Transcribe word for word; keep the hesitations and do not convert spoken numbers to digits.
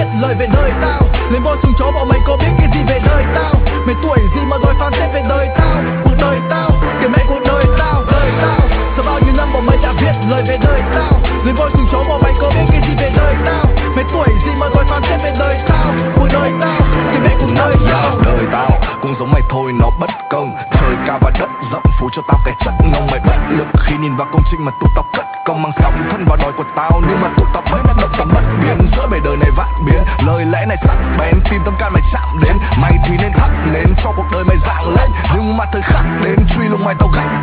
viết lời về đời tao. Lên voi xuống chó bọn mày có biết cái gì về đời tao. Mày tuổi gì mà đòi phán xét về đời tao. Cuộc đời tao, kể mẹ cuộc đời tao. Đời tao, sau bao nhiêu năm bọn mày đã viết lời về đời tao. Lên voi xuống chó bọn mày có biết cái gì về đời tao. Mày tuổi gì mà đòi phán xét về đời tao. Cuộc đời tao, kể mẹ cuộc đời tao. Đời tao cũng giống mày thôi, nó bất công. Trời cao và đất rộng phủ cho tao cái chất ngông. Mày bất lực khi nhìn vào công trình mà tụi tao cất công. Mang sóng thân vào đòi của tao, nhưng mà tụi tao vẫn động tao mất biến. Giữa bề đời này vạn biến, lời lẽ này sắc bén. Tim tâm can mày chạm đến, mày thì nên thắt lên cho cuộc đời mày dạng lên. Nhưng mà thời khắc đến truy lùng mày tao gánh